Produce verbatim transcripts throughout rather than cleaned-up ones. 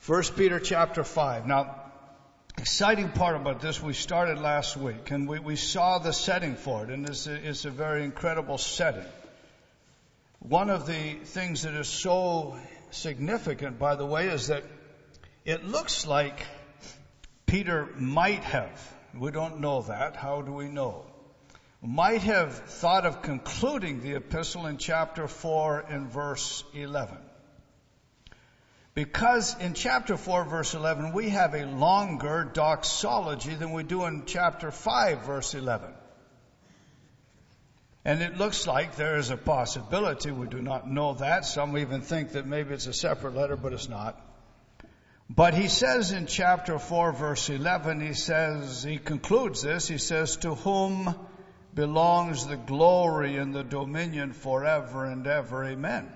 First Peter chapter five. Now, exciting part about this, we started last week, and we, we saw the setting for it, and it's a, it's a very incredible setting. One of the things that is so significant, by the way, is that it looks like Peter might have, we don't know that, how do we know? Might have thought of concluding the epistle in chapter four and verse eleven. Because in chapter four, verse eleven, we have a longer doxology than we do in chapter five, verse eleven. And it looks like there is a possibility, we do not know that. Some even think that maybe it's a separate letter, but it's not. But he says in chapter four, verse eleven, he says, he concludes this, he says, to whom belongs the glory and the dominion forever and ever. Amen.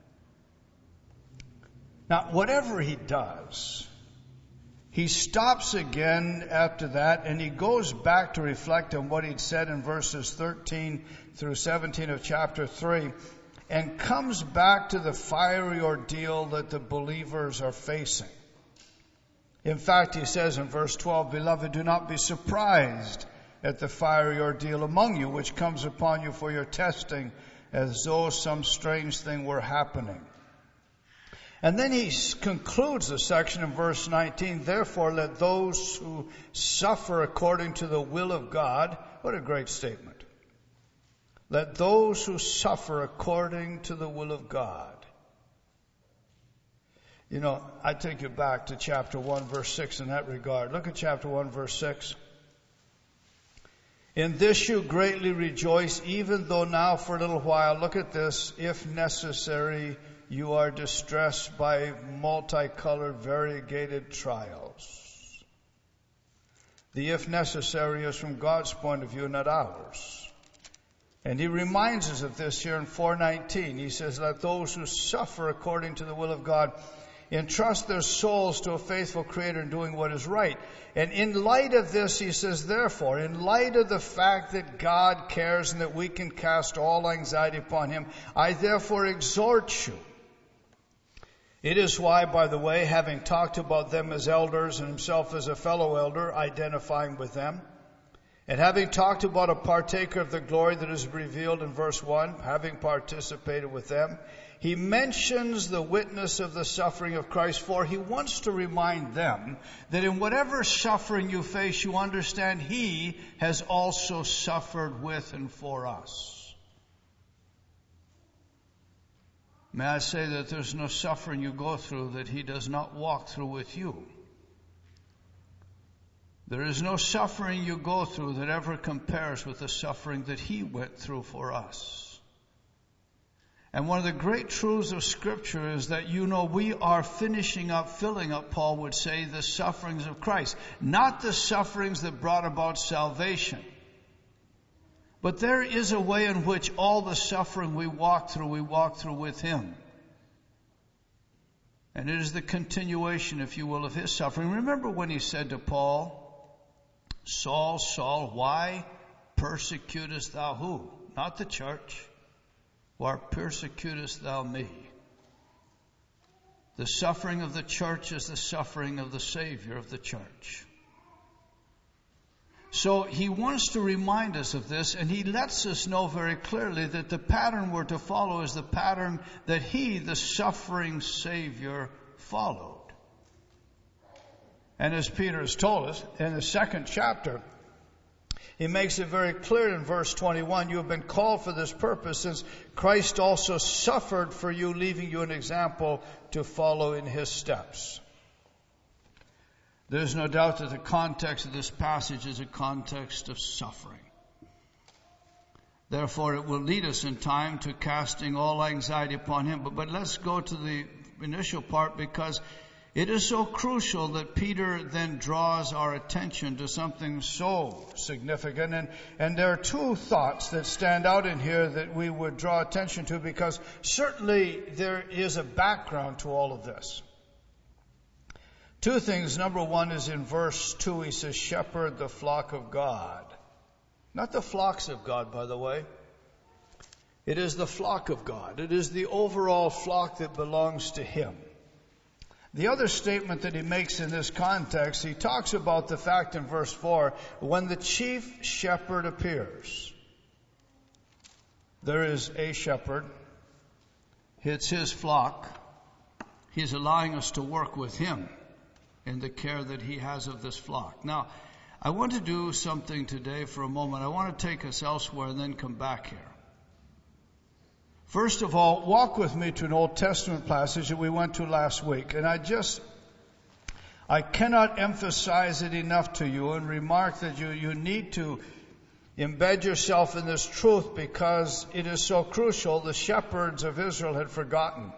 Now, whatever he does, he stops again after that, and he goes back to reflect on what he'd said in verses thirteen through seventeen of chapter three, and comes back to the fiery ordeal that the believers are facing. In fact, he says in verse twelve, Beloved, do not be surprised at the fiery ordeal among you, which comes upon you for your testing, as though some strange thing were happening. And then he concludes the section in verse nineteen, Therefore let those who suffer according to the will of God, what a great statement. Let those who suffer according to the will of God. You know, I take you back to chapter one, verse six in that regard. Look at chapter one, verse six. In this you greatly rejoice, even though now for a little while, look at this, if necessary, you are distressed by multicolored, variegated trials. The if necessary is from God's point of view, not ours. And he reminds us of this here in four nineteen. He says, let those who suffer according to the will of God entrust their souls to a faithful Creator in doing what is right. And in light of this, he says, therefore, in light of the fact that God cares and that we can cast all anxiety upon him, I therefore exhort you. It is why, by the way, having talked about them as elders and himself as a fellow elder, identifying with them, and having talked about a partaker of the glory that is revealed in verse one, having participated with them, he mentions the witness of the suffering of Christ, for he wants to remind them that in whatever suffering you face, you understand he has also suffered with and for us. May I say that there's no suffering you go through that he does not walk through with you. There is no suffering you go through that ever compares with the suffering that he went through for us. And one of the great truths of Scripture is that, you know, we are finishing up, filling up, Paul would say, the sufferings of Christ. Not the sufferings that brought about salvation. But there is a way in which all the suffering we walk through, we walk through with him. And it is the continuation, if you will, of his suffering. Remember when he said to Paul, Saul, Saul, why persecutest thou who? Not the church. Why persecutest thou me? The suffering of the church is the suffering of the Savior of the church. So he wants to remind us of this, and he lets us know very clearly that the pattern we're to follow is the pattern that he, the suffering Savior, followed. And as Peter has told us in the second chapter, he makes it very clear in verse twenty-one, you have been called for this purpose, since Christ also suffered for you, leaving you an example to follow in his steps. There's no doubt that the context of this passage is a context of suffering. Therefore, it will lead us in time to casting all anxiety upon him. But, but let's go to the initial part, because it is so crucial that Peter then draws our attention to something so significant. And, and there are two thoughts that stand out in here that we would draw attention to, because certainly there is a background to all of this. Two things. Number one is in verse two, he says, shepherd the flock of God. Not the flocks of God, by the way. It is the flock of God. It is the overall flock that belongs to him. The other statement that he makes in this context, he talks about the fact in verse four, when the chief shepherd appears. There is a shepherd. It's his flock. He's allowing us to work with him in the care that he has of this flock. Now, I want to do something today for a moment. I want to take us elsewhere and then come back here. First of all, walk with me to an Old Testament passage that we went to last week. And I just, I cannot emphasize it enough to you and remark that you, you need to embed yourself in this truth because it is so crucial. The shepherds of Israel had forgotten.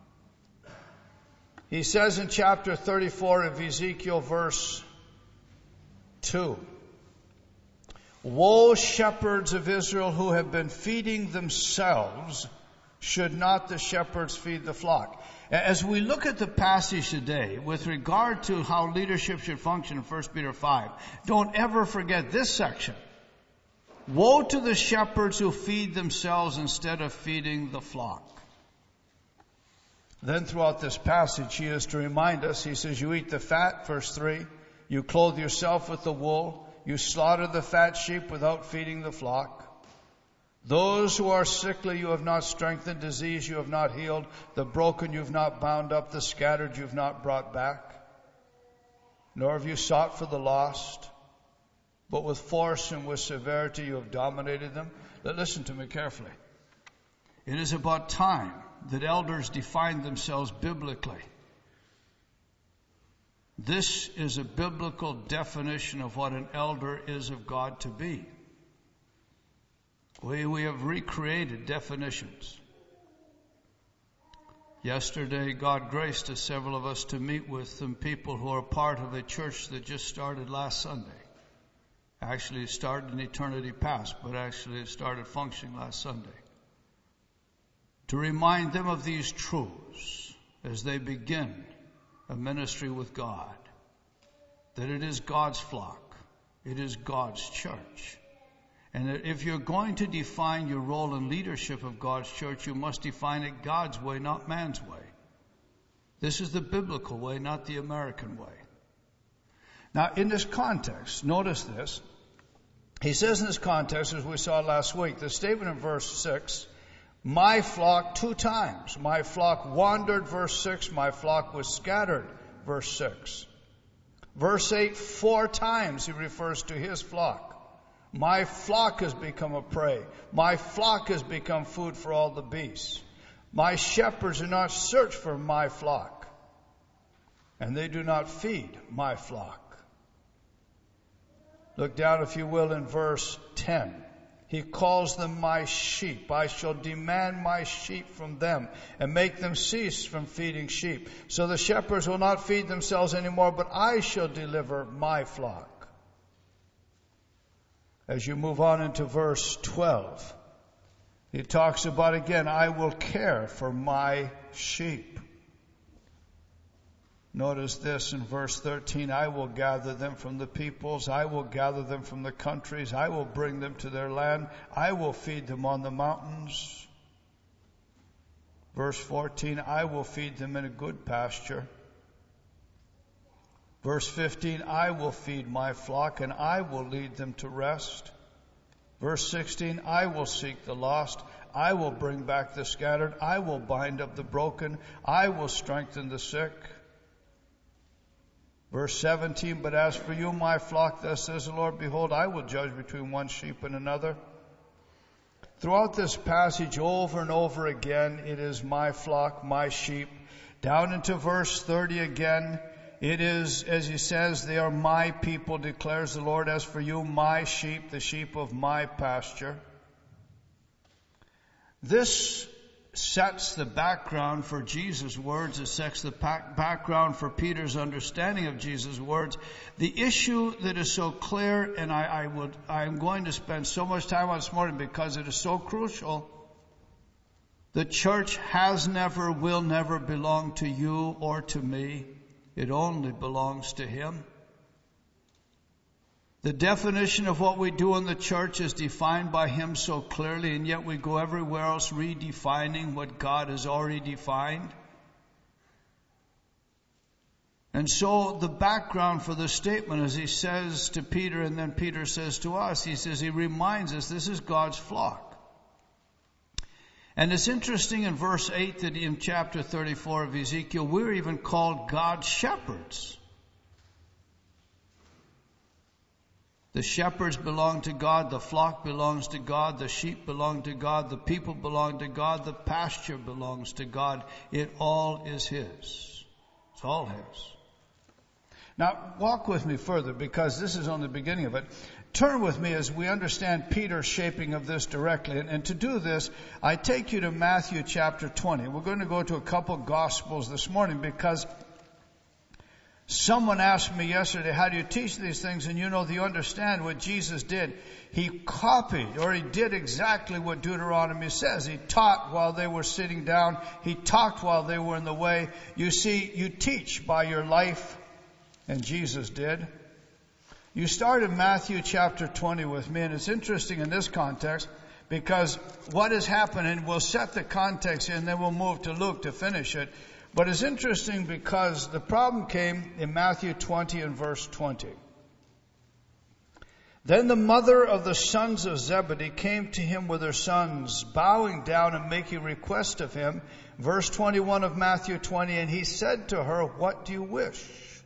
He says in chapter thirty-four of Ezekiel, verse two, woe, shepherds of Israel who have been feeding themselves, should not the shepherds feed the flock? As we look at the passage today with regard to how leadership should function in First Peter five, don't ever forget this section. Woe to the shepherds who feed themselves instead of feeding the flock. Then throughout this passage, he is to remind us, he says, you eat the fat, verse three, you clothe yourself with the wool, you slaughter the fat sheep without feeding the flock. Those who are sickly you have not strengthened, disease you have not healed, the broken you have not bound up, the scattered you have not brought back. Nor have you sought for the lost, but with force and with severity you have dominated them. But listen to me carefully. It is about time that elders define themselves biblically. This is a biblical definition of what an elder is of God to be. We, we have recreated definitions. Yesterday, God graced us, several of us, to meet with some people who are part of a church that just started last Sunday. Actually, it started in eternity past, but actually it started functioning last Sunday. To remind them of these truths as they begin a ministry with God, that it is God's flock, it is God's church. And that if you're going to define your role in leadership of God's church, you must define it God's way, not man's way. This is the biblical way, not the American way. Now, in this context, notice this. He says in this context, as we saw last week, the statement in verse six, my flock two times. My flock wandered, verse six. My flock was scattered, verse six. Verse eight, four times he refers to his flock. My flock has become a prey. My flock has become food for all the beasts. My shepherds do not search for my flock, and they do not feed my flock. Look down, if you will, in verse ten. He calls them my sheep. I shall demand my sheep from them and make them cease from feeding sheep. So the shepherds will not feed themselves anymore, but I shall deliver my flock. As you move on into verse twelve, he talks about again, I will care for my sheep. Notice this in verse thirteen, I will gather them from the peoples, I will gather them from the countries, I will bring them to their land, I will feed them on the mountains. Verse fourteen, I will feed them in a good pasture. Verse fifteen, I will feed my flock and I will lead them to rest. Verse sixteen, I will seek the lost. I will bring back the scattered. I will bind up the broken. I will strengthen the sick. Verse seventeen, but as for you, my flock, thus says the Lord, behold, I will judge between one sheep and another. Throughout this passage, over and over again, it is my flock, my sheep. Down into verse thirty again, it is, as he says, they are my people, declares the Lord. As for you, my sheep, the sheep of my pasture. This sets the background for Jesus' words. It sets the background for Peter's understanding of Jesus' words. The issue that is so clear, and I, I would, I'm going to spend so much time on this morning because it is so crucial. The church has never, will never belong to you or to me. It only belongs to Him. The definition of what we do in the church is defined by Him so clearly, and yet we go everywhere else redefining what God has already defined. And so the background for the statement, as he says to Peter and then Peter says to us, he says, he reminds us this is God's flock. And it's interesting in verse eight that in chapter thirty-four of Ezekiel, we're even called God's shepherds. The shepherds belong to God, the flock belongs to God, the sheep belong to God, the people belong to God, the pasture belongs to God. It all is His. It's all His. Now, walk with me further, because this is only the beginning of it. Turn with me as we understand Peter's shaping of this directly. And, and to do this, I take you to Matthew chapter twenty. We're going to go to a couple Gospels this morning, because someone asked me yesterday, how do you teach these things? And you know, you understand what Jesus did. He copied, or he did exactly what Deuteronomy says. He taught while they were sitting down. He talked while they were in the way. You see, you teach by your life. And Jesus did. You start in Matthew chapter twenty with me, and it's interesting in this context because what is happening, we'll set the context and then we'll move to Luke to finish it. But it's interesting because the problem came in Matthew twenty and verse twenty. Then the mother of the sons of Zebedee came to him with her sons, bowing down and making request of him. Verse twenty-one of Matthew twenty, and he said to her, what do you wish?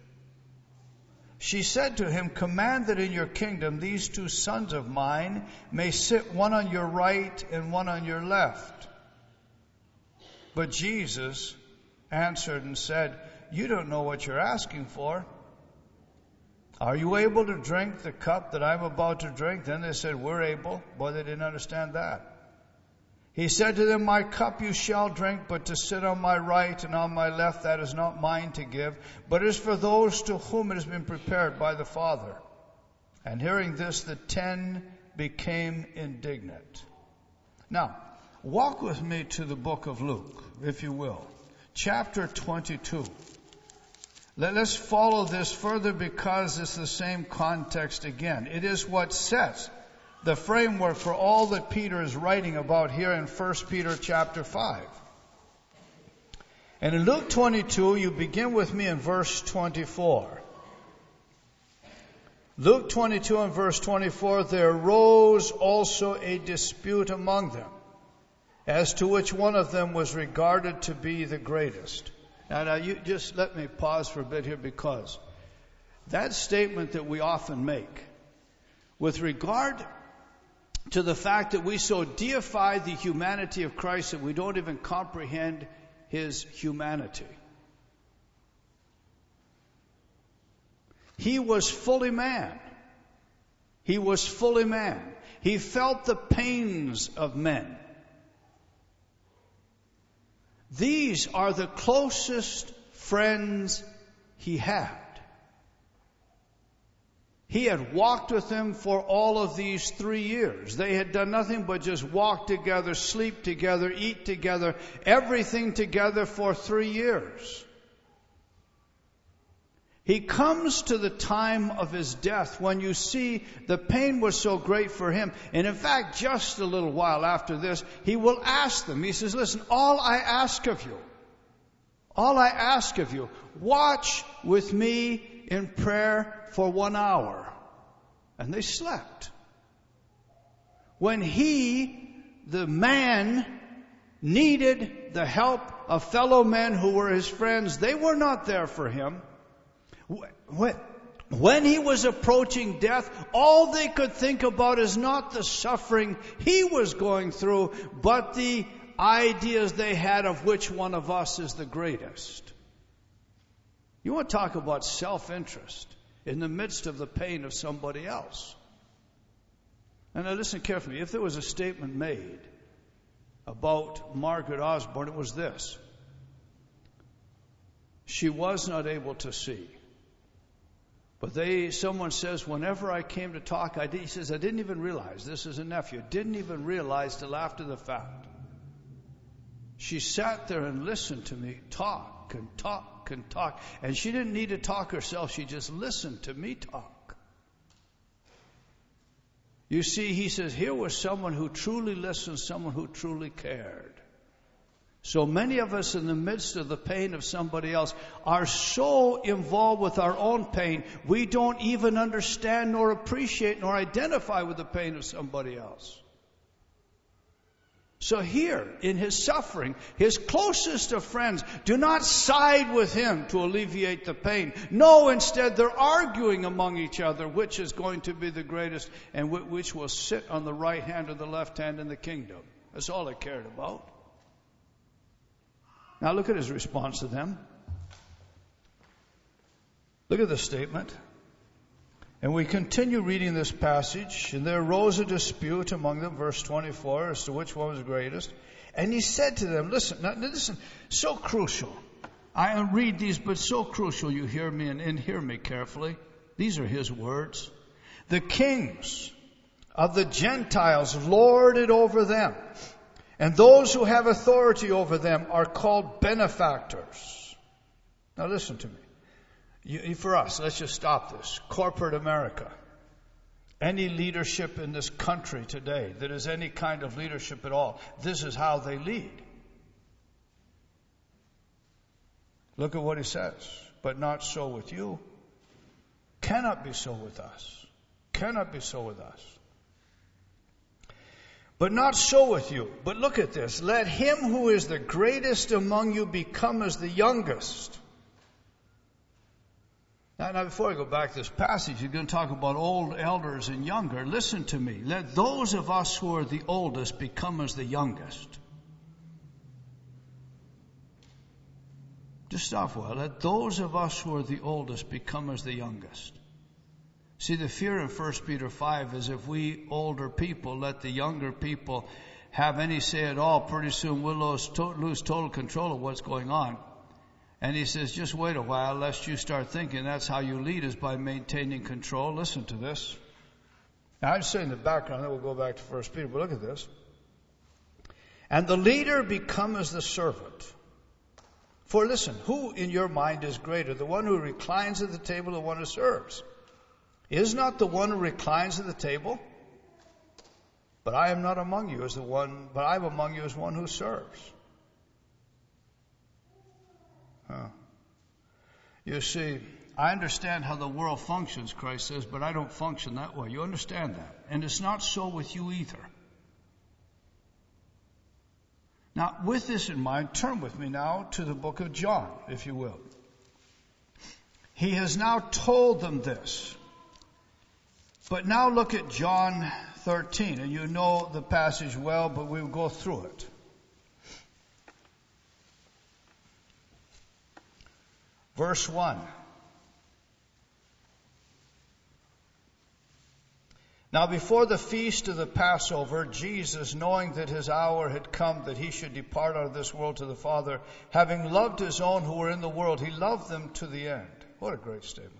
She said to him, command that in your kingdom these two sons of mine may sit one on your right and one on your left. But Jesus answered and said, you don't know what you're asking for. Are you able to drink the cup that I'm about to drink? Then they said, we're able. Boy, they didn't understand that. He said to them, my cup you shall drink, but to sit on my right and on my left, that is not mine to give, but is for those to whom it has been prepared by the Father. And hearing this, the ten became indignant. Now, walk with me to the book of Luke, if you will. Chapter twenty-two. Let us follow this further because it's the same context again. It is what sets the framework for all that Peter is writing about here in First Peter chapter five. And in Luke twenty-two, you begin with me in verse twenty-four. Luke twenty-two and verse twenty-four, there arose also a dispute among them, as to which one of them was regarded to be the greatest. Now, now you just let me pause for a bit here, because that statement that we often make with regard to the fact that we so deify the humanity of Christ that we don't even comprehend His humanity. He was fully man. He was fully man. He felt the pains of men. These are the closest friends He had. He had walked with them for all of these three years. They had done nothing but just walk together, sleep together, eat together, everything together for three years. He comes to the time of His death when you see the pain was so great for Him. And in fact, just a little while after this, He will ask them. He says, listen, all I ask of you, all I ask of you, watch with me in prayer for one hour. And they slept. When He, the man, needed the help of fellow men who were His friends, they were not there for Him. When He was approaching death, all they could think about is not the suffering He was going through, but the ideas they had of which one of us is the greatest. You want to talk about self-interest in the midst of the pain of somebody else. And now listen carefully. If there was a statement made about Margaret Osborne, it was this. She was not able to see. But they, someone says, whenever I came to talk, I did, he says, I didn't even realize, this is a nephew, didn't even realize till after the fact. She sat there and listened to me talk and talk and talk. And she didn't need to talk herself. She just listened to me talk. You see, he says, here was someone who truly listened, someone who truly cared. So many of us in the midst of the pain of somebody else are so involved with our own pain, we don't even understand nor appreciate nor identify with the pain of somebody else. So here, in his suffering, his closest of friends do not side with him to alleviate the pain. No, instead they're arguing among each other which is going to be the greatest and which will sit on the right hand or the left hand in the kingdom. That's all they cared about. Now look at his response to them. Look at the statement. And we continue reading this passage, and there arose a dispute among them, verse twenty-four, as to which one was greatest. And he said to them, listen, now listen, so crucial. I read these, but so crucial you hear me and, and hear me carefully. These are his words. The kings of the Gentiles lord it over them, and those who have authority over them are called benefactors. Now listen to me. You, for us, let's just stop this. Corporate America. Any leadership in this country today that is any kind of leadership at all, this is how they lead. Look at what he says. But not so with you. Cannot be so with us. Cannot be so with us. But not so with you. But look at this. Let him who is the greatest among you become as the youngest. Now, now, before I go back to this passage, you're going to talk about old elders and younger. Listen to me. Let those of us who are the oldest become as the youngest. Just stop a while. Let those of us who are the oldest become as the youngest. See, the fear in First Peter five is if we older people let the younger people have any say at all, pretty soon we'll lose, to- lose total control of what's going on. And he says, just wait a while lest you start thinking that's how you lead is by maintaining control. Listen to this. Now I'm saying the background, then we'll go back to First Peter, but look at this. And the leader become as the servant. For listen, who in your mind is greater? The one who reclines at the table or the one who serves? Is not the one who reclines at the table? But I am not among you as the one, but I am among you as one who serves. Huh. You see, I understand how the world functions, Christ says, but I don't function that way. You understand that? And it's not so with you either. Now, with this in mind, turn with me now to the book of John, if you will. He has now told them this. But now look at John thirteen, and you know the passage well, but we'll go through it. Verse one. Now before the feast of the Passover, Jesus, knowing that his hour had come that he should depart out of this world to the Father, having loved his own who were in the world, he loved them to the end. What a great statement.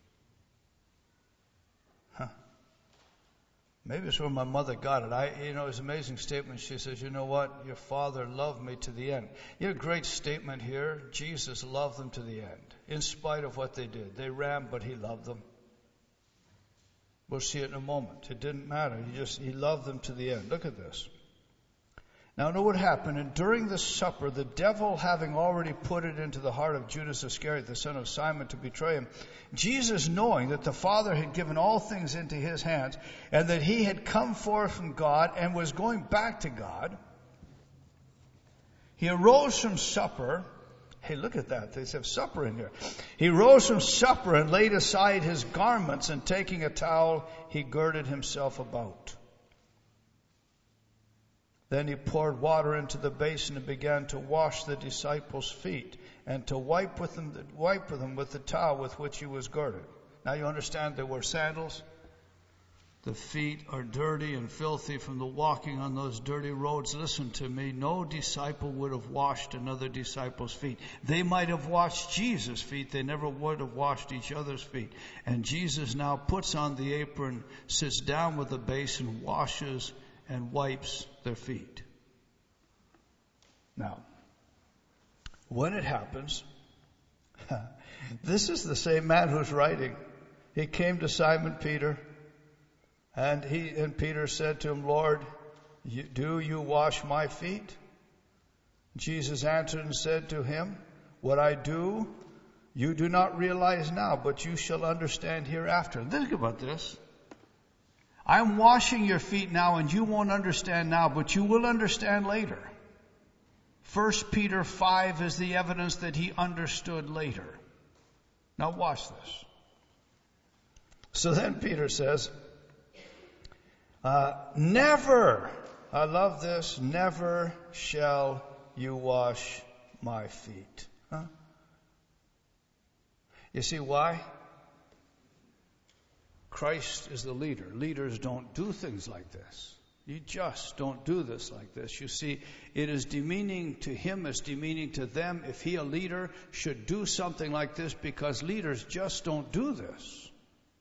Huh. Maybe it's where my mother got it. I, you know, it's an amazing statement. She says, you know what? Your Father loved me to the end. You know, a great statement here. Jesus loved them to the end, in spite of what they did. They ran, but he loved them. We'll see it in a moment. It didn't matter. He just, he loved them to the end. Look at this. Now, know what happened. And during the supper, the devil having already put it into the heart of Judas Iscariot, the son of Simon, to betray him, Jesus, knowing that the Father had given all things into his hands, and that he had come forth from God and was going back to God, he arose from supper. Hey, look at that. They have supper in here. He rose from supper and laid aside his garments, and taking a towel, he girded himself about. Then he poured water into the basin and began to wash the disciples' feet and to wipe with them, wipe with them with the towel with which he was girded. Now you understand they were sandals. The feet are dirty and filthy from the walking on those dirty roads. Listen to me. No disciple would have washed another disciple's feet. They might have washed Jesus' feet. They never would have washed each other's feet. And Jesus now puts on the apron, sits down with the basin, washes and wipes their feet. Now, when it happens, this is the same man who's writing. He came to Simon Peter, and he and Peter said to him, Lord, you, do you wash my feet? Jesus answered and said to him, what I do, you do not realize now, but you shall understand hereafter. Think about this. I'm washing your feet now, and you won't understand now, but you will understand later. First Peter five is the evidence that he understood later. Now watch this. So then Peter says, uh, never, I love this, never shall you wash my feet. Huh? You see why? Christ is the leader. Leaders don't do things like this. You just don't do this like this. You see, it is demeaning to him, it's demeaning to them if he, a leader, should do something like this, because leaders just don't do this.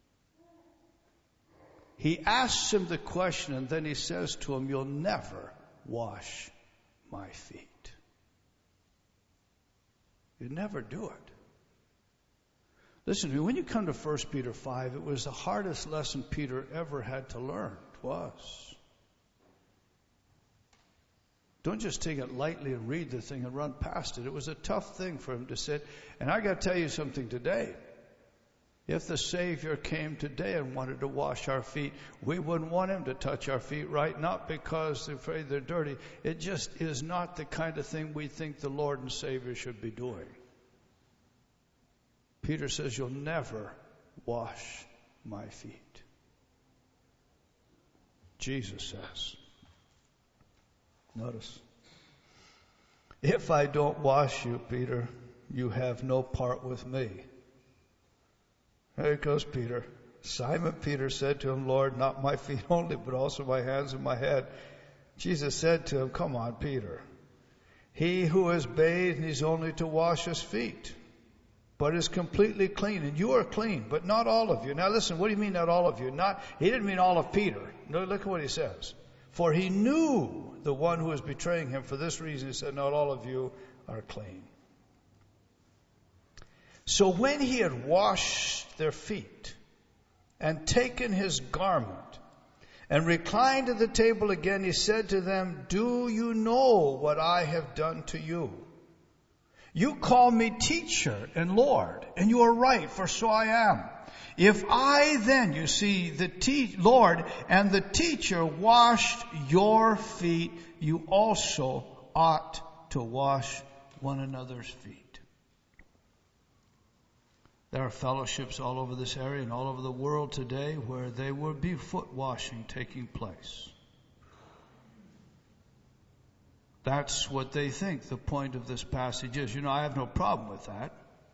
He asks him the question, and then he says to him, you'll never wash my feet. You never do it. Listen to me, when you come to First Peter five, it was the hardest lesson Peter ever had to learn. It was. Don't just take it lightly and read the thing and run past it. It was a tough thing for him to sit. And I got to tell you something today. If the Savior came today and wanted to wash our feet, we wouldn't want him to touch our feet, right? Not because they're afraid they're dirty. It just is not the kind of thing we think the Lord and Savior should be doing. Peter says, you'll never wash my feet. Jesus says, notice, if I don't wash you, Peter, you have no part with me. There goes Peter. Simon Peter said to him, Lord, not my feet only, but also my hands and my head. Jesus said to him, come on, Peter. He who is bathed needs only to wash his feet, but is completely clean. And you are clean, but not all of you. Now listen, what do you mean not all of you? Not, he didn't mean all of Peter. No, look at what he says. For he knew the one who was betraying him. For this reason he said, not all of you are clean. So when he had washed their feet and taken his garment and reclined at the table again, he said to them, do you know what I have done to you? You call me teacher and Lord, and you are right, for so I am. If I then, you see, the te- Lord and the teacher washed your feet, you also ought to wash one another's feet. There are fellowships all over this area and all over the world today where there will be foot washing taking place. That's what they think the point of this passage is. You know, I have no problem with that.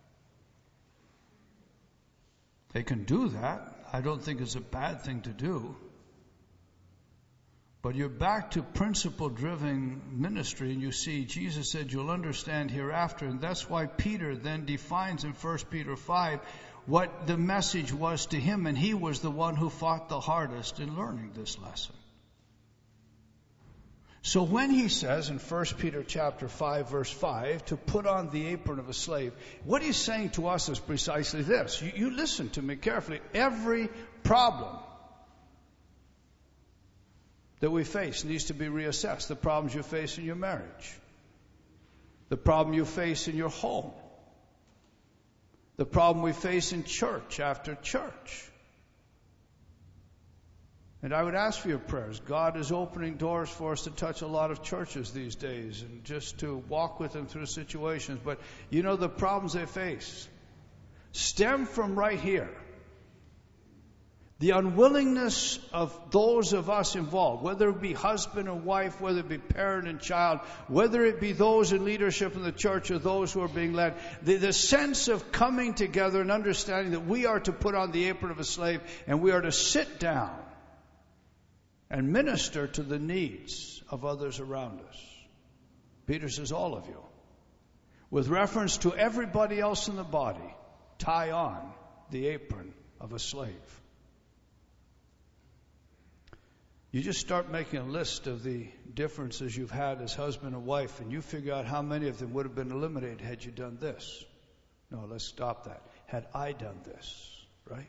They can do that. I don't think it's a bad thing to do. But you're back to principle-driven ministry, and you see Jesus said you'll understand hereafter, and that's why Peter then defines in First Peter five what the message was to him, and he was the one who fought the hardest in learning this lesson. So when he says in First Peter chapter five, verse five, to put on the apron of a slave, what he's saying to us is precisely this. You, you listen to me carefully. Every problem that we face needs to be reassessed. The problems you face in your marriage, the problem you face in your home, the problem we face in church after church. And I would ask for your prayers. God is opening doors for us to touch a lot of churches these days and just to walk with them through situations. But you know, the problems they face stem from right here. The unwillingness of those of us involved, whether it be husband and wife, whether it be parent and child, whether it be those in leadership in the church or those who are being led, the, the sense of coming together and understanding that we are to put on the apron of a slave and we are to sit down and minister to the needs of others around us. Peter says, all of you. With reference to everybody else in the body, tie on the apron of a slave. You just start making a list of the differences you've had as husband and wife, and you figure out how many of them would have been eliminated had you done this. No, let's stop that. Had I done this, right?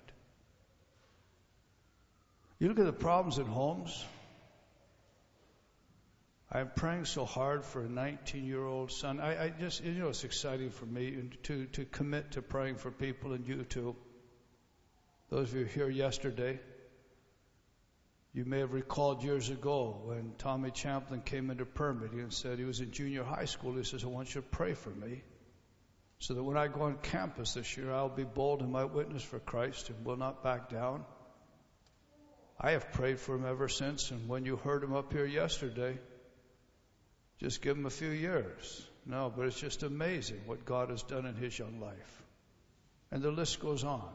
You look at the problems in homes. I'm praying so hard for a nineteen-year-old son. I, I just, you know, it's exciting for me to, to commit to praying for people, and you too. Those of you here yesterday, you may have recalled years ago when Tommy Champlin came into permitting and said he was in junior high school. He says, I want you to pray for me so that when I go on campus this year, I'll be bold in my witness for Christ and will not back down. I have prayed for him ever since, and when you heard him up here yesterday, just give him a few years. No, but it's just amazing what God has done in his young life. And the list goes on.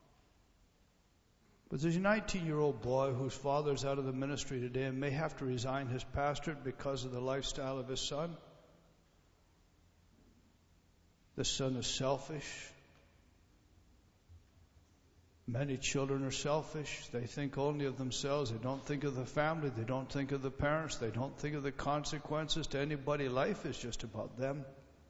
But there's a nineteen-year-old boy whose father's out of the ministry today and may have to resign his pastorate because of the lifestyle of his son. The son is selfish. Many children are selfish. They think only of themselves. They don't think of the family. They don't think of the parents. They don't think of the consequences to anybody. Life is just about them.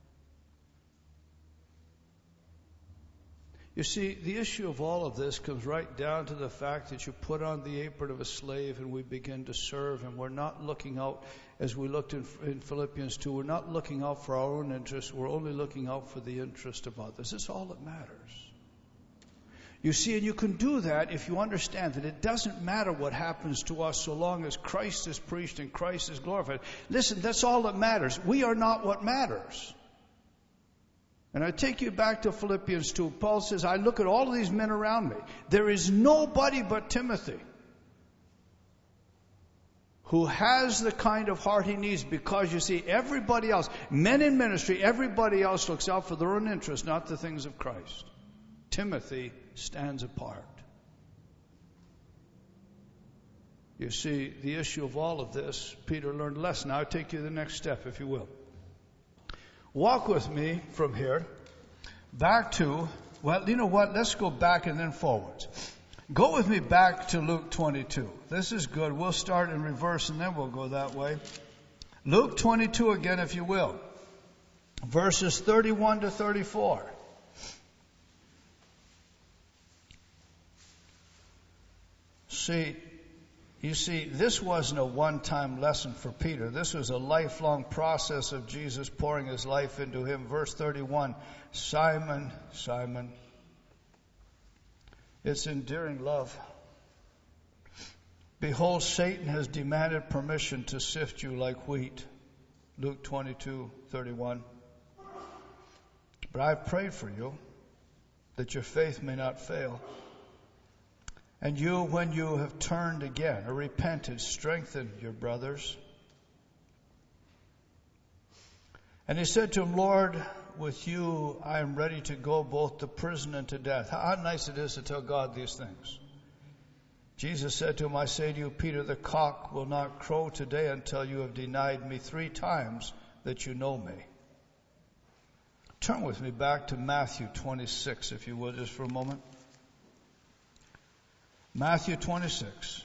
You see, the issue of all of this comes right down to the fact that you put on the apron of a slave and we begin to serve, and we're not looking out, as we looked in, in Philippians two, we're not looking out for our own interests. We're only looking out for the interest of others. That's all that matters. You see, and you can do that if you understand that it doesn't matter what happens to us so long as Christ is preached and Christ is glorified. Listen, that's all that matters. We are not what matters. And I take you back to Philippians two. Paul says, I look at all of these men around me. There is nobody but Timothy who has the kind of heart he needs, because you see, everybody else, men in ministry, everybody else looks out for their own interests, not the things of Christ. Timothy stands apart. You see, the issue of all of this, Peter learned a lesson. Now I'll take you to the next step, if you will. Walk with me from here back to, well, you know what? Let's go back and then forwards. Go with me back to Luke twenty-two. This is good. We'll start in reverse and then we'll go that way. Luke twenty-two again, if you will. Verses thirty-one to thirty-four. See, you see, this wasn't a one-time lesson for Peter. This was a lifelong process of Jesus pouring his life into him. Verse thirty-one, Simon, Simon. It's endearing love. Behold, Satan has demanded permission to sift you like wheat. Luke twenty-two, thirty-one. But I've prayed for you that your faith may not fail. And you, when you have turned again or repented, strengthen your brothers. And he said to him, Lord, with you I am ready to go both to prison and to death. How nice it is to tell God these things. Jesus said to him, I say to you, Peter, the cock will not crow today until you have denied me three times that you know me. Turn with me back to Matthew twenty-six, if you will, just for a moment. Matthew twenty-six,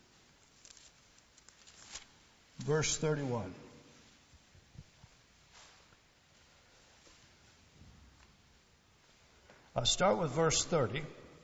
verse thirty-one. I'll start with verse thirty.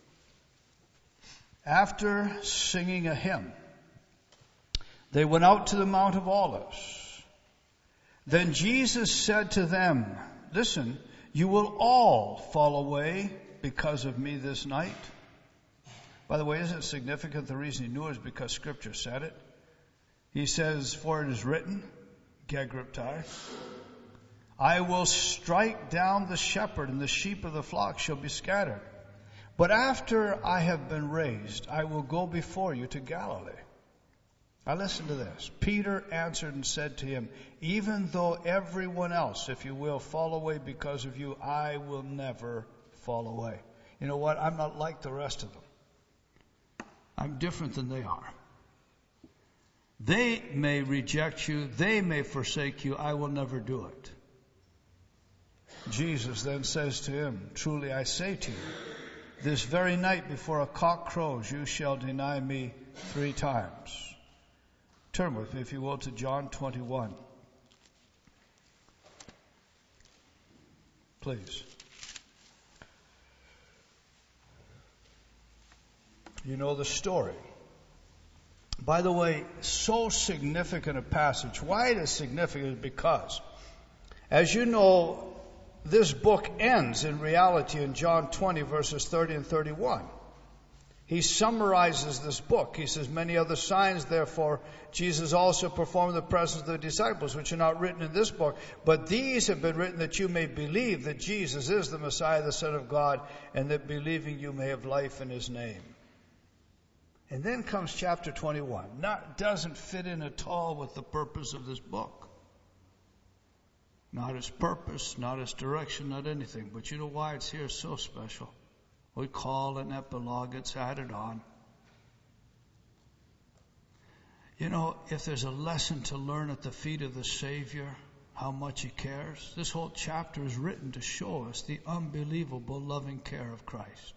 After singing a hymn, they went out to the Mount of Olives. Then Jesus said to them, listen, you will all fall away because of me this night. By the way, isn't it significant? The reason he knew it is because Scripture said it. He says, for it is written, Gegriptai, I will strike down the shepherd, and the sheep of the flock shall be scattered. But after I have been raised, I will go before you to Galilee. Now listen to this. Peter answered and said to him, even though everyone else, if you will, fall away because of you, I will never fall away. You know what? I'm not like the rest of them. I'm different than they are. They may reject you. They may forsake you. I will never do it. Jesus then says to him, truly I say to you, this very night before a cock crows, you shall deny me three times. Turn with me, if you will, to John twenty-one. Please. You know the story. By the way, so significant a passage. Why it is significant? Because, as you know, this book ends in reality in John twenty, verses thirty and thirty-one. He summarizes this book. He says, many other signs, therefore, Jesus also performed in the presence of the disciples, which are not written in this book. But these have been written that you may believe that Jesus is the Messiah, the Son of God, and that believing you may have life in his name. And then comes chapter twenty-one. Not, doesn't fit in at all with the purpose of this book. Not its purpose, not its direction, not anything. But you know why it's here so special? We call an epilogue, it's added on. You know, if there's a lesson to learn at the feet of the Savior, how much he cares, this whole chapter is written to show us the unbelievable loving care of Christ.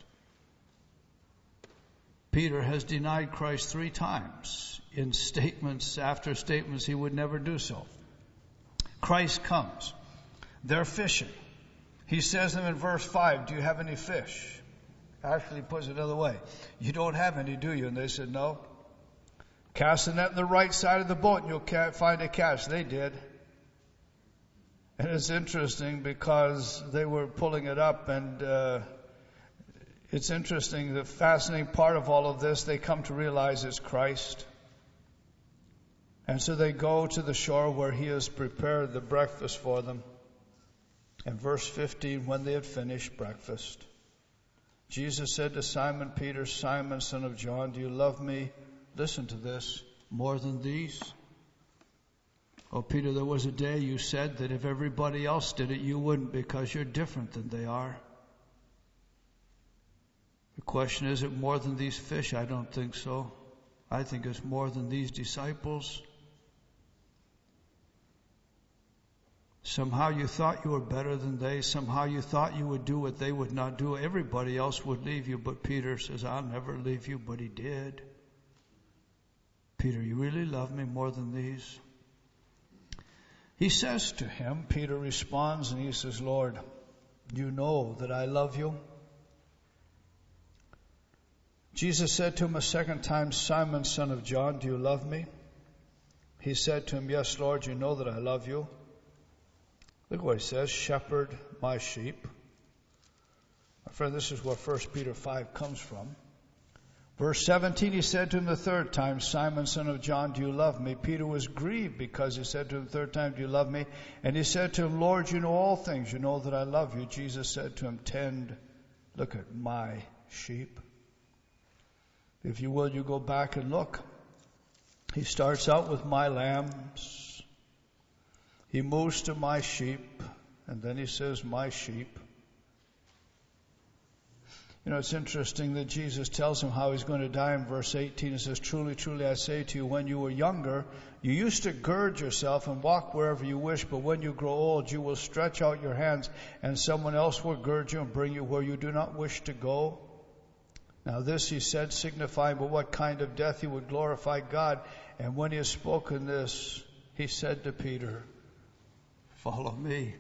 Peter has denied Christ three times in statements after statements he would never do so. Christ comes. They're fishing. He says to them in verse five, do you have any fish? Actually, he puts it another way. You don't have any, do you? And they said, no. Cast the net on the right side of the boat and you'll find a catch. They did. And it's interesting because they were pulling it up, and uh, it's interesting, the fascinating part of all of this, they come to realize it's Christ. And so they go to the shore where he has prepared the breakfast for them. And verse fifteen, when they had finished breakfast, Jesus said to Simon Peter, Simon, son of John, do you love me? Listen to this, more than these? Oh, Peter, there was a day you said that if everybody else did it, you wouldn't, because you're different than they are. The question, is it more than these fish? I don't think so. I think it's more than these disciples. Somehow you thought you were better than they. Somehow you thought you would do what they would not do. Everybody else would leave you, but Peter says, I'll never leave you, but he did. Peter, you really love me more than these? He says to him, Peter responds, and he says, Lord, you know that I love you. Jesus said to him a second time, Simon, son of John, do you love me? He said to him, yes, Lord, you know that I love you. Look what he says, shepherd my sheep. My friend, this is where First Peter five comes from. Verse seventeen, he said to him the third time, Simon, son of John, do you love me? Peter was grieved because he said to him the third time, do you love me? And he said to him, Lord, you know all things. You know that I love you. Jesus said to him, tend, look at my sheep. If you will, you go back and look. He starts out with my lambs. He moves to my sheep, and then he says, my sheep. You know, it's interesting that Jesus tells him how he's going to die in verse eighteen. He says, truly, truly, I say to you, when you were younger, you used to gird yourself and walk wherever you wish, but when you grow old, you will stretch out your hands, and someone else will gird you and bring you where you do not wish to go. Now this he said, signifying by what kind of death he would glorify God. And when he had spoken this, he said to Peter, follow me.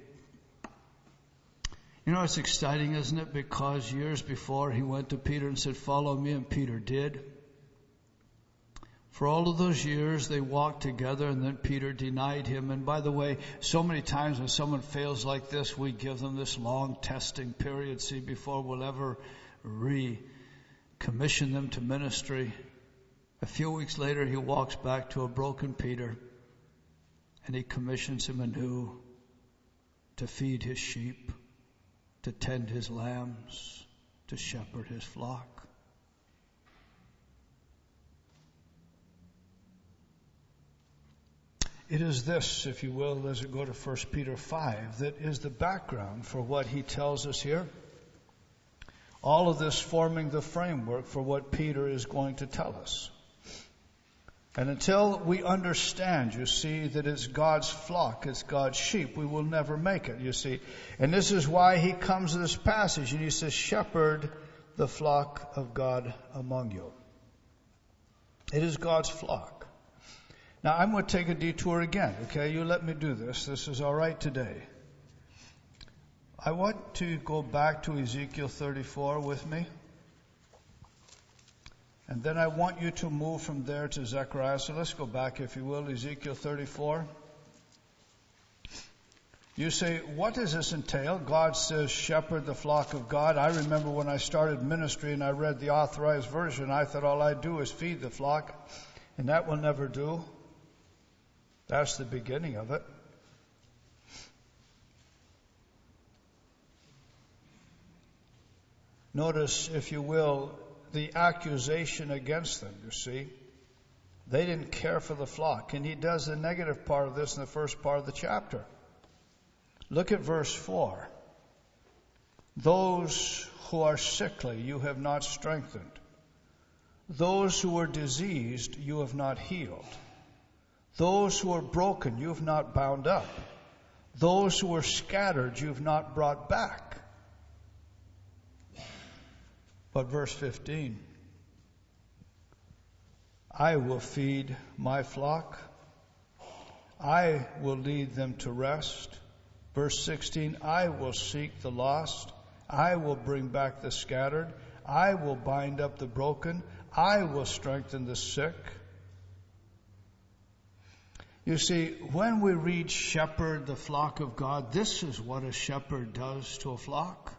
You know, it's exciting, isn't it? Because years before he went to Peter and said, follow me, and Peter did. For all of those years they walked together, and then Peter denied him. And by the way, so many times when someone fails like this, we give them this long testing period, see, before we'll ever recommission them to ministry. A few weeks later, he walks back to a broken Peter, and he commissions him anew to feed his sheep, to tend his lambs, to shepherd his flock. It is this, if you will, as we go to First Peter five, that is the background for what he tells us here. All of this forming the framework for what Peter is going to tell us. And until we understand, you see, that it's God's flock, it's God's sheep, we will never make it, you see. And this is why he comes to this passage and he says, shepherd the flock of God among you. It is God's flock. Now I'm going to take a detour again, okay? You let me do this. This is all right today. I want to go back to Ezekiel thirty-four with me. And then I want you to move from there to Zechariah. So let's go back, if you will, Ezekiel thirty-four. You say, what does this entail? God says, shepherd the flock of God. I remember when I started ministry and I read the Authorized Version, I thought all I do is feed the flock, and that will never do. That's the beginning of it. Notice, if you will, the accusation against them, you see. They didn't care for the flock. And he does the negative part of this in the first part of the chapter. Look at verse four. Those who are sickly you have not strengthened. Those who are diseased you have not healed. Those who are broken you have not bound up. Those who are scattered you have not brought back. But verse fifteen, I will feed my flock. I will lead them to rest. Verse sixteen, I will seek the lost. I will bring back the scattered. I will bind up the broken. I will strengthen the sick. You see, when we read shepherd the flock of God, this is what a shepherd does to a flock.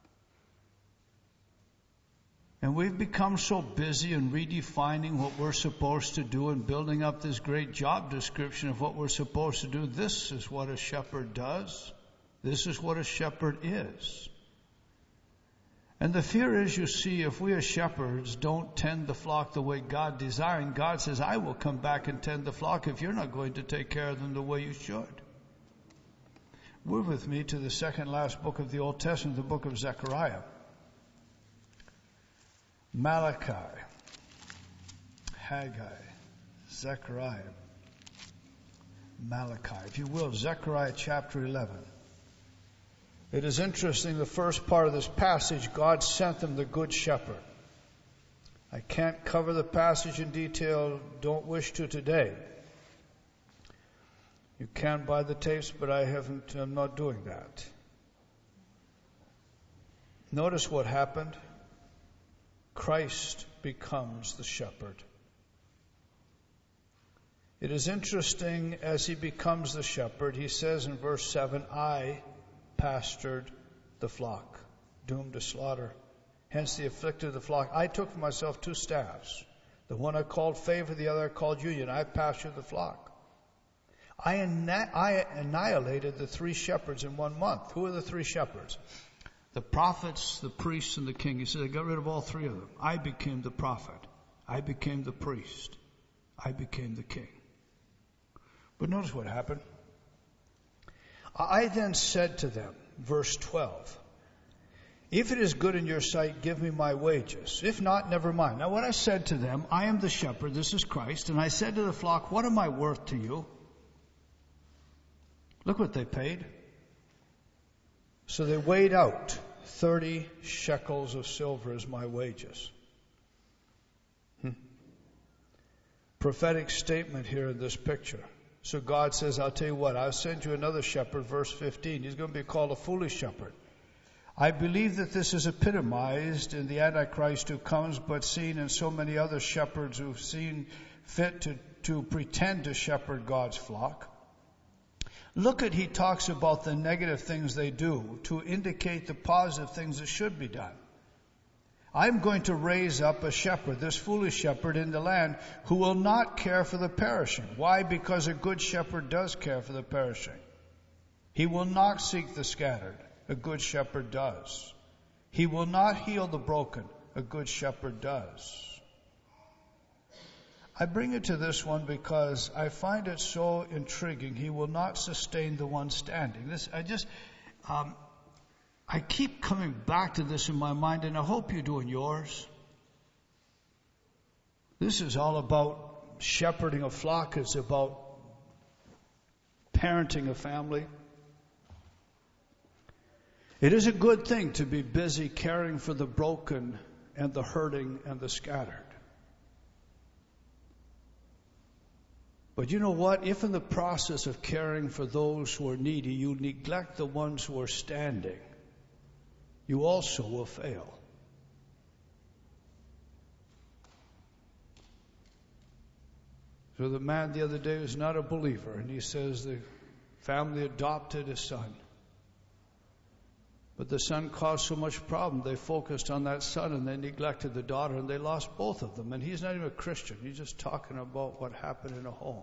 And we've become so busy in redefining what we're supposed to do and building up this great job description of what we're supposed to do. This is what a shepherd does. This is what a shepherd is. And the fear is, you see, if we as shepherds don't tend the flock the way God desired, God says, I will come back and tend the flock if you're not going to take care of them the way you should. Move with me to the second last book of the Old Testament, the book of Zechariah. Malachi, Haggai, Zechariah, Malachi. If you will, Zechariah chapter eleven. It is interesting, the first part of this passage, God sent them the good shepherd. I can't cover the passage in detail, don't wish to today. You can buy the tapes, but I haven't, I'm not doing that. Notice what happened. Christ becomes the shepherd. It is interesting, as he becomes the shepherd, he says in verse seven, I pastured the flock, doomed to slaughter. Hence the afflicted of the flock. I took for myself two staffs. The one I called favor, the other I called union. I pastured the flock. I, anna- I annihilated the three shepherds in one month. Who are the three shepherds? The prophets, the priests, and the king. He said, I got rid of all three of them. I became the prophet. I became the priest. I became the king. But notice what happened. I then said to them, verse twelve, if it is good in your sight, give me my wages. If not, never mind. Now what I said to them, I am the shepherd, this is Christ, and I said to the flock, what am I worth to you? Look what they paid. So they weighed out thirty shekels of silver as my wages. Hmm. Prophetic statement here in this picture. So God says, I'll tell you what, I'll send you another shepherd, verse fifteen. He's going to be called a foolish shepherd. I believe that this is epitomized in the Antichrist who comes, but seen in so many other shepherds who've seen fit to, to pretend to shepherd God's flock. Look at, he talks about the negative things they do to indicate the positive things that should be done. I'm going to raise up a shepherd, this foolish shepherd in the land, who will not care for the perishing. Why? Because a good shepherd does care for the perishing. He will not seek the scattered. A good shepherd does. He will not heal the broken. A good shepherd does. I bring it to this one because I find it so intriguing. He will not sustain the one standing. This, I just, um, I keep coming back to this in my mind, and I hope you do in yours. This is all about shepherding a flock. It's about parenting a family. It is a good thing to be busy caring for the broken and the hurting and the scattered. But you know what? If in the process of caring for those who are needy, you neglect the ones who are standing, you also will fail. So the man the other day was not a believer, and he says the family adopted a son. But the son caused so much problem, they focused on that son and they neglected the daughter, and they lost both of them. And he's not even a Christian. He's just talking about what happened in a home.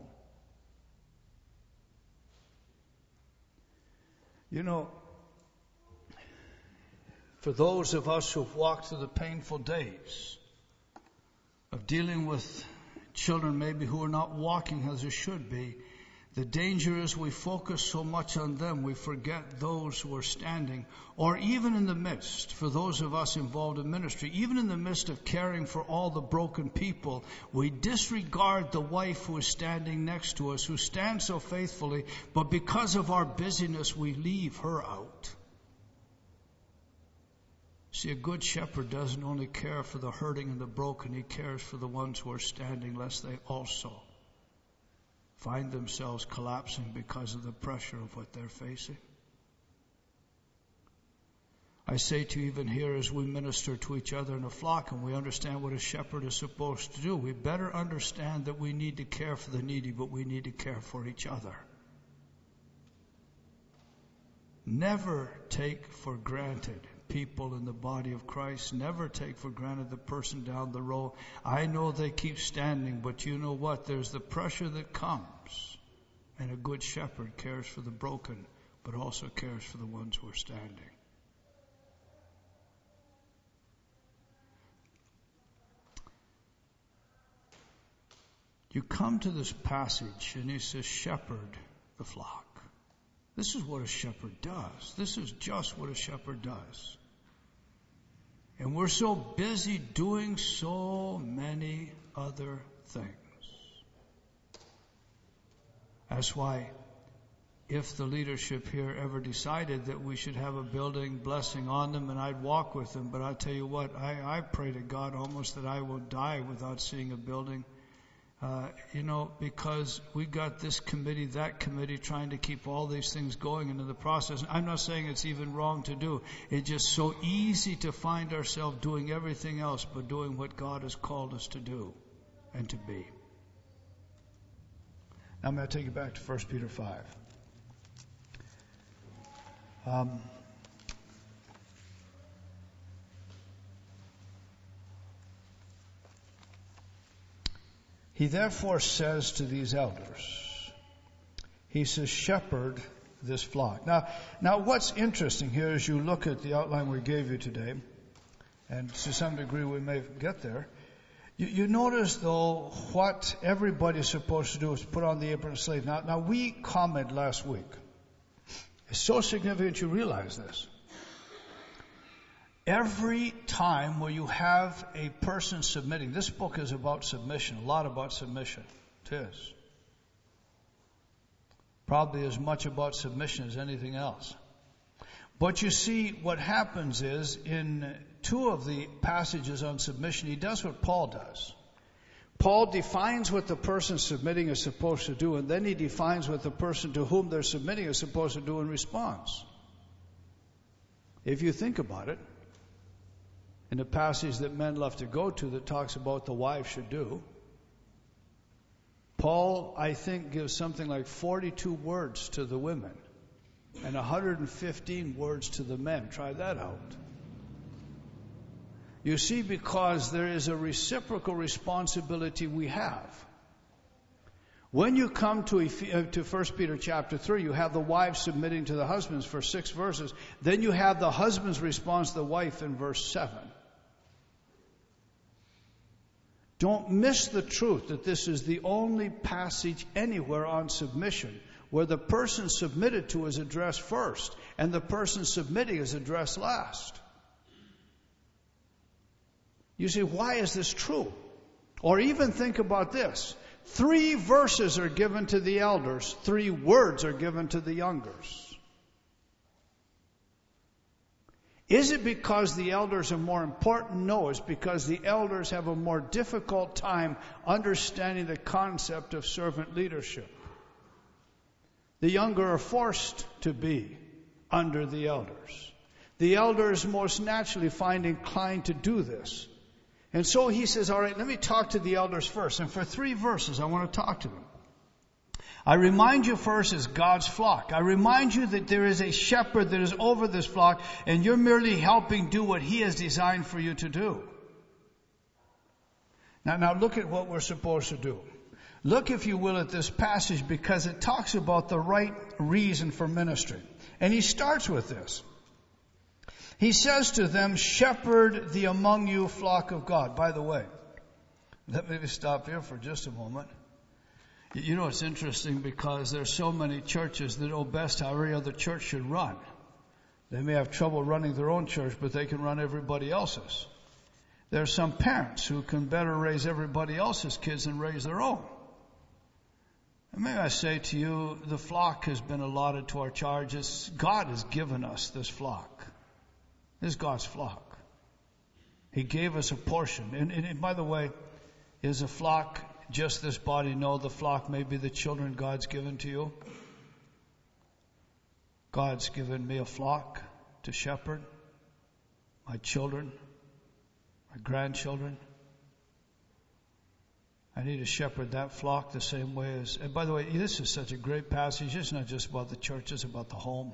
You know, for those of us who've walked through the painful days of dealing with children maybe who are not walking as they should be, the danger is we focus so much on them, we forget those who are standing. Or even in the midst, for those of us involved in ministry, even in the midst of caring for all the broken people, we disregard the wife who is standing next to us, who stands so faithfully, but because of our busyness, we leave her out. See, a good shepherd doesn't only care for the hurting and the broken, he cares for the ones who are standing, lest they also find themselves collapsing because of the pressure of what they're facing. I say to you, even here as we minister to each other in a flock and we understand what a shepherd is supposed to do, we better understand that we need to care for the needy, but we need to care for each other. Never take for granted people in the body of Christ. Never take for granted the person down the road. I know they keep standing, but you know what? There's the pressure that comes. And a good shepherd cares for the broken, but also cares for the ones who are standing. You come to this passage and he says, shepherd the flock. This is what a shepherd does. This is just what a shepherd does. And we're so busy doing so many other things. That's why if the leadership here ever decided that we should have a building blessing on them, and I'd walk with them, but I'll tell you what, I, I pray to God almost that I will die without seeing a building. Uh, you know, because we got this committee, that committee, trying to keep all these things going into the process. I'm not saying it's even wrong to do. It's just so easy to find ourselves doing everything else but doing what God has called us to do and to be. Now I'm going to take you back to First Peter five. Um, He therefore says to these elders, he says, shepherd this flock. Now, now what's interesting here as you look at the outline we gave you today, and to some degree we may get there, you, you notice though what everybody's supposed to do is put on the apron of slave. Now, now we commented last week. It's so significant you realize this. Every time where you have a person submitting, this book is about submission, a lot about submission. It is. Probably as much about submission as anything else. But you see, what happens is, in two of the passages on submission, he does what Paul does. Paul defines what the person submitting is supposed to do, and then he defines what the person to whom they're submitting is supposed to do in response. If you think about it, in the passage that men love to go to that talks about the wives should do, Paul, I think, gives something like forty-two words to the women and one hundred fifteen words to the men. Try that out. You see, because there is a reciprocal responsibility we have. When you come to, to First Peter chapter three, you have the wives submitting to the husbands for six verses. Then you have the husband's response to the wife in verse seven. Don't miss the truth that this is the only passage anywhere on submission where the person submitted to is addressed first and the person submitting is addressed last. You say, why is this true? Or even think about this. Three verses are given to the elders, three words are given to the youngers. Is it because the elders are more important? No, it's because the elders have a more difficult time understanding the concept of servant leadership. The younger are forced to be under the elders. The elders most naturally find inclined to do this. And so he says, all right, let me talk to the elders first. And for three verses, I want to talk to them. I remind you first is God's flock. I remind you that there is a shepherd that is over this flock, and you're merely helping do what he has designed for you to do. Now, now look at what we're supposed to do. Look, if you will, at this passage, because it talks about the right reason for ministry. And he starts with this. He says to them, shepherd the among you flock of God. By the way, let me stop here for just a moment. You know, it's interesting because there's so many churches that know best how every other church should run. They may have trouble running their own church, but they can run everybody else's. There are some parents who can better raise everybody else's kids than raise their own. And may I say to you, the flock has been allotted to our charges. God has given us this flock. This is God's flock. He gave us a portion. And, and, and by the way, is a flock just this body? No, the flock may be the children God's given to you. God's given me a flock to shepherd. My children, my grandchildren. I need to shepherd that flock the same way as... And by the way, this is such a great passage. It's not just about the church, it's about the home.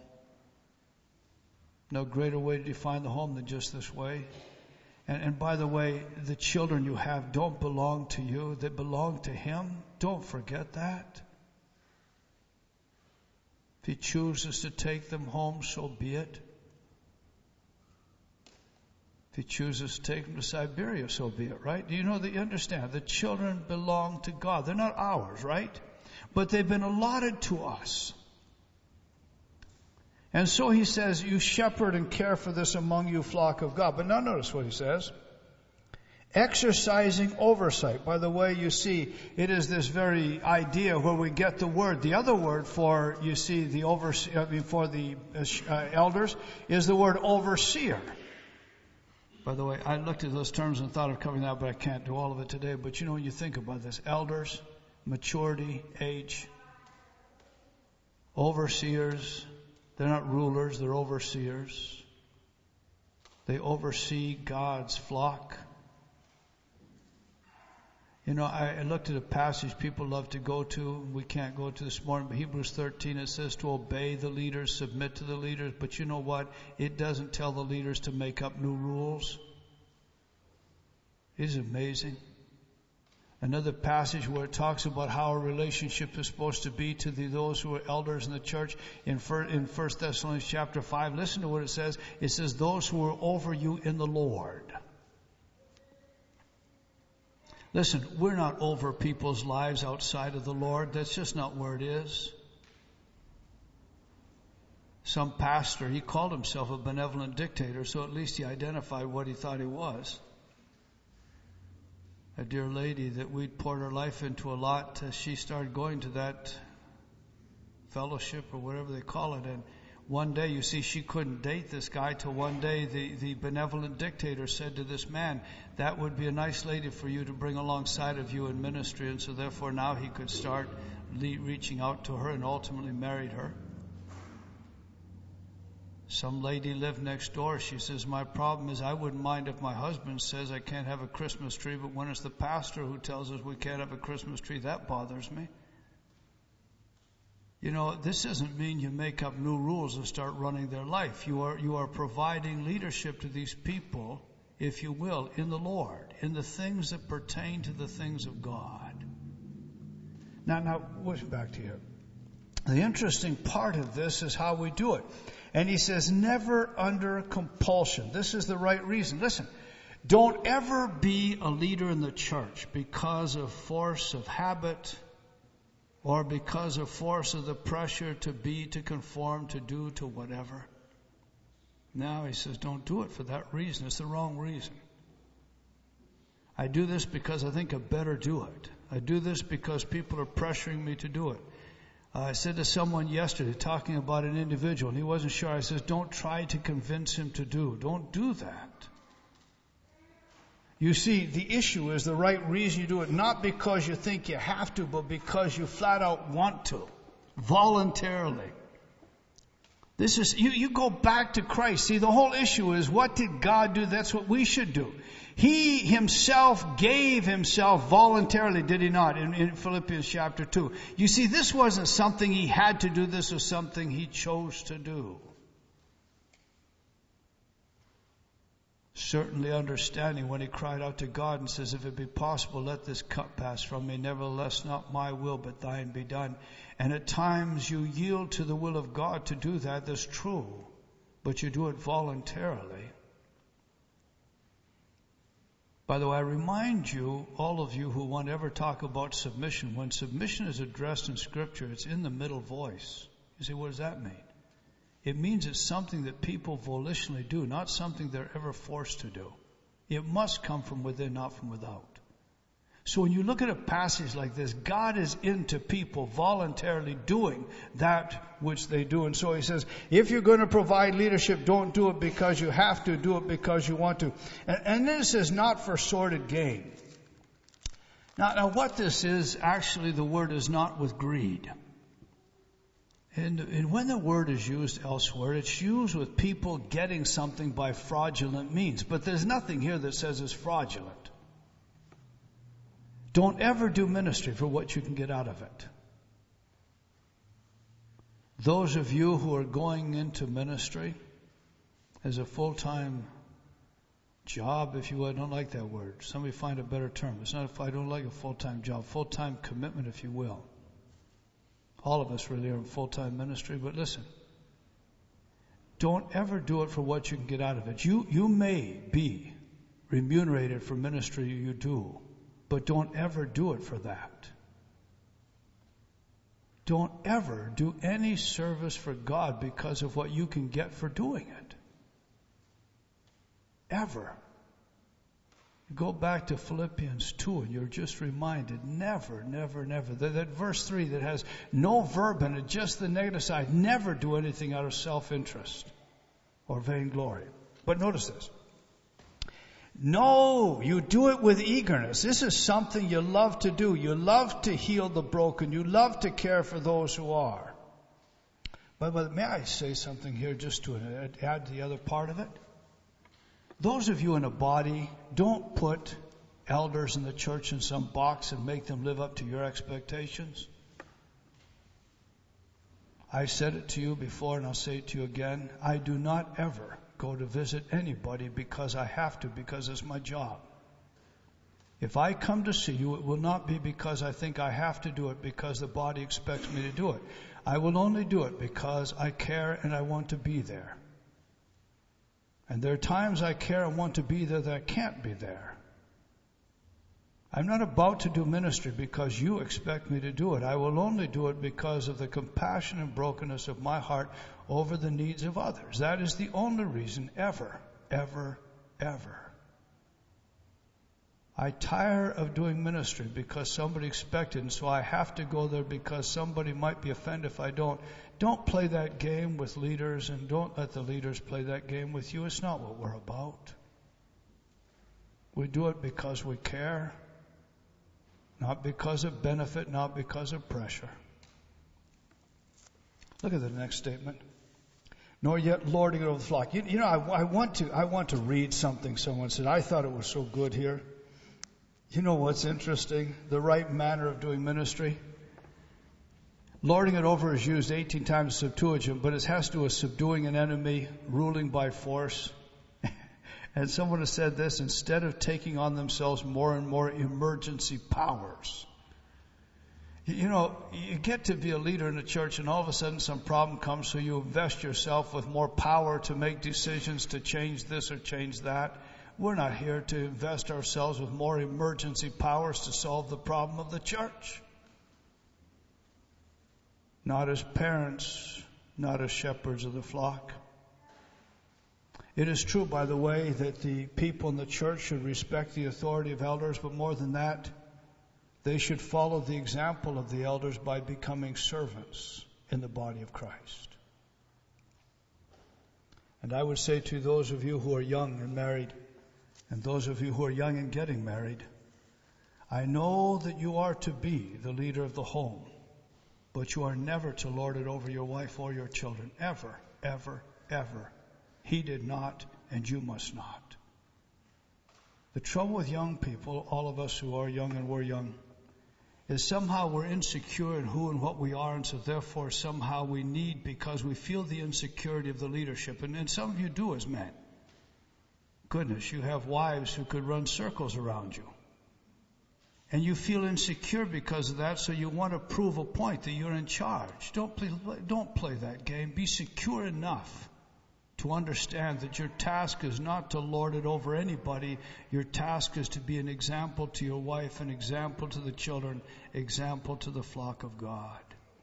No greater way to define the home than just this way. And, and by the way, the children you have don't belong to you. They belong to Him. Don't forget that. If He chooses to take them home, so be it. If He chooses to take them to Siberia, so be it, right? Do you know that you understand? The children belong to God. They're not ours, right? But they've been allotted to us. And so He says, you shepherd and care for this among you flock of God. But now notice what He says. Exercising oversight. By the way, you see, it is this very idea where we get the word. The other word for, you see, the overseer, I mean, for the uh, elders is the word overseer. By the way, I looked at those terms and thought of covering that, but I can't do all of it today. But you know, when you think about this, elders, maturity, age, overseers, they're not rulers, they're overseers. They oversee God's flock. You know, I, I looked at a passage people love to go to. We can't go to this morning, but Hebrews thirteen, it says to obey the leaders, submit to the leaders. But you know what? It doesn't tell the leaders to make up new rules. It is amazing. Another passage where it talks about how a relationship is supposed to be to the, those who are elders in the church in, fir, in First Thessalonians chapter five. Listen to what it says. It says, those who are over you in the Lord. Listen, we're not over people's lives outside of the Lord. That's just not where it is. Some pastor, he called himself a benevolent dictator, so at least he identified what he thought he was. A dear lady that we'd poured her life into a lot, uh, she started going to that fellowship or whatever they call it, and one day, you see, she couldn't date this guy till one day the, the benevolent dictator said to this man, that would be a nice lady for you to bring alongside of you in ministry, and so therefore now he could start le- reaching out to her and ultimately married her. Some lady lived next door. She says, my problem is I wouldn't mind if my husband says I can't have a Christmas tree, but when it's the pastor who tells us we can't have a Christmas tree, that bothers me. You know, this doesn't mean you make up new rules and start running their life. You are, you are providing leadership to these people, if you will, in the Lord, in the things that pertain to the things of God. Now, now, what's back to you? The interesting part of this is how we do it. And he says, never under compulsion. This is the right reason. Listen, don't ever be a leader in the church because of force of habit or because of force of the pressure to be, to conform, to do, to whatever. Now he says, don't do it for that reason. It's the wrong reason. I do this because I think I better do it. I do this because people are pressuring me to do it. Uh, I said to someone yesterday, talking about an individual, and he wasn't sure. I said, don't try to convince him to do. Don't do that. You see, the issue is the right reason you do it, not because you think you have to, but because you flat out want to, voluntarily. This is, you, you go back to Christ. See, the whole issue is, what did God do? That's what we should do. He himself gave himself voluntarily, did he not, in, in Philippians chapter two. You see, this wasn't something he had to do. This was something he chose to do. Certainly understanding when he cried out to God and says, if it be possible, let this cup pass from me. Nevertheless, not my will, but thine be done. And at times you yield to the will of God to do that. That's true. But you do it voluntarily. By the way, I remind you, all of you who won't ever talk about submission, when submission is addressed in Scripture, it's in the middle voice. You say, what does that mean? It means it's something that people volitionally do, not something they're ever forced to do. It must come from within, not from without. So when you look at a passage like this, God is into people voluntarily doing that which they do. And so he says, if you're going to provide leadership, don't do it because you have to, do it because you want to. And, and this is not for sordid gain. Now, now what this is, actually the word is not with greed. And, and when the word is used elsewhere, it's used with people getting something by fraudulent means. But there's nothing here that says it's fraudulent. Don't ever do ministry for what you can get out of it. Those of you who are going into ministry as a full-time job, if you will, I don't like that word. Somebody find a better term. It's not if I don't like a full-time job. Full-time commitment, if you will. All of us really are in full-time ministry, but listen. Don't ever do it for what you can get out of it. You, you may be remunerated for ministry you do, but don't ever do it for that. Don't ever do any service for God because of what you can get for doing it. Ever. Go back to Philippians two and you're just reminded, never, never, never. That, that verse three that has no verb in it, just the negative side. Never do anything out of self-interest or vainglory. But notice this. No, you do it with eagerness. This is something you love to do. You love to heal the broken. You love to care for those who are. But, but may I say something here just to add to the other part of it? Those of you in a body, don't put elders in the church in some box and make them live up to your expectations. I said it to you before and I'll say it to you again. I do not ever go to visit anybody because I have to, because it's my job. If I come to see you, it will not be because I think I have to do it because the body expects me to do it. I will only do it because I care and I want to be there. And there are times I care and want to be there that I can't be there. I'm not about to do ministry because you expect me to do it. I will only do it because of the compassion and brokenness of my heart over the needs of others. That is the only reason ever, ever, ever. I tire of doing ministry because somebody expected, and so I have to go there because somebody might be offended if I don't. Don't play that game with leaders, and don't let the leaders play that game with you. It's not what we're about. We do it because we care. Not because of benefit, not because of pressure. Look at the next statement. Nor yet lording it over the flock. You, you know, I, I want to, I want to read something someone said. I thought it was so good here. You know what's interesting? The right manner of doing ministry. Lording it over is used eighteen times in Septuagint, but it has to do with subduing an enemy, ruling by force. And someone has said this, instead of taking on themselves more and more emergency powers. You know, you get to be a leader in a church and all of a sudden some problem comes, so you invest yourself with more power to make decisions to change this or change that. We're not here to invest ourselves with more emergency powers to solve the problem of the church. Not as parents, not as shepherds of the flock. It is true, by the way, that the people in the church should respect the authority of elders, but more than that, they should follow the example of the elders by becoming servants in the body of Christ. And I would say to those of you who are young and married, and those of you who are young and getting married, I know that you are to be the leader of the home, but you are never to lord it over your wife or your children, ever. ever, ever. He did not, and you must not. The trouble with young people, all of us who are young and we're young, is somehow we're insecure in who and what we are, and so therefore somehow we need, because we feel the insecurity of the leadership. And, and some of you do as men. Goodness, you have wives who could run circles around you. And you feel insecure because of that, so you want to prove a point that you're in charge. Don't play, don't play that game. Be secure enough to understand that your task is not to lord it over anybody. Your task is to be an example to your wife, an example to the children, example to the flock of God.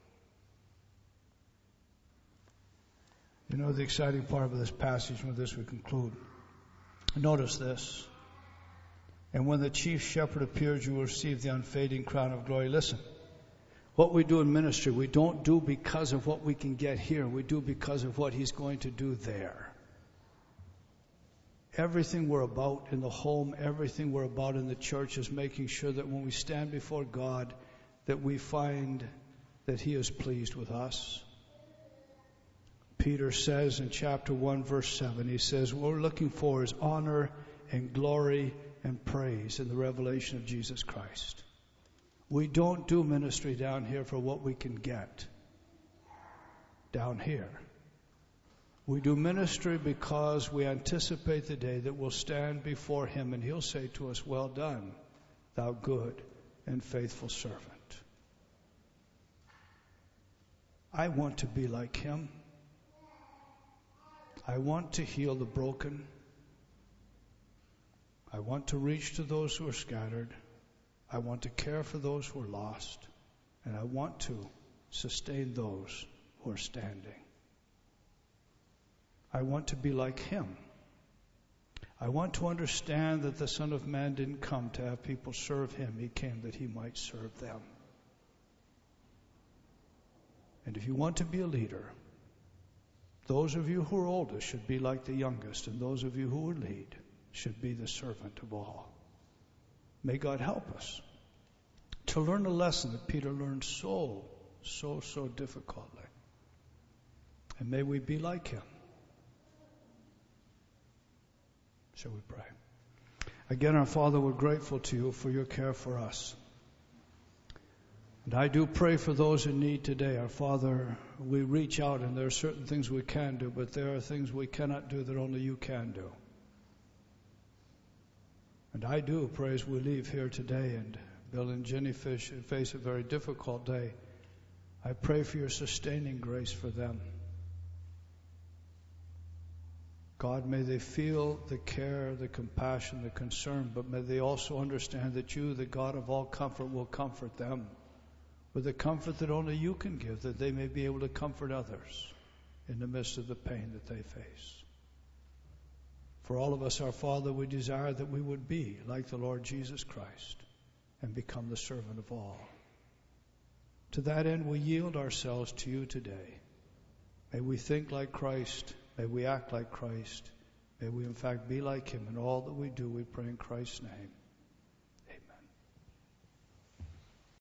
You know the exciting part of this passage, with this we conclude. Notice this. And when the chief shepherd appears, you will receive the unfading crown of glory. Listen, what we do in ministry, we don't do because of what we can get here. We do because of what he's going to do there. Everything we're about in the home, everything we're about in the church is making sure that when we stand before God, that we find that he is pleased with us. Peter says in chapter one, verse seven, he says, what we're looking for is honor and glory and praise in the revelation of Jesus Christ. We don't do ministry down here for what we can get down here. We do ministry because we anticipate the day that we'll stand before him and he'll say to us, well done, thou good and faithful servant. I want to be like him. I want to heal the broken. I want to reach to those who are scattered. I want to care for those who are lost. And I want to sustain those who are standing. I want to be like him. I want to understand that the Son of Man didn't come to have people serve him. He came that he might serve them. And if you want to be a leader, those of you who are oldest should be like the youngest, and those of you who will lead should be the servant of all. May God help us to learn a lesson that Peter learned so, so, so difficultly. And may we be like him. Shall we pray? Again, our Father, we're grateful to you for your care for us. And I do pray for those in need today. Our Father, we reach out and there are certain things we can do, but there are things we cannot do that only you can do. And I do pray as we leave here today and Bill and Jenny Fish face a very difficult day. I pray for your sustaining grace for them. God, may they feel the care, the compassion, the concern, but may they also understand that you, the God of all comfort, will comfort them with the comfort that only you can give, that they may be able to comfort others in the midst of the pain that they face. For all of us, our Father, we desire that we would be like the Lord Jesus Christ and become the servant of all. To that end, we yield ourselves to you today. May we think like Christ. May we act like Christ. May we, in fact, be like him in all that we do. We pray in Christ's name.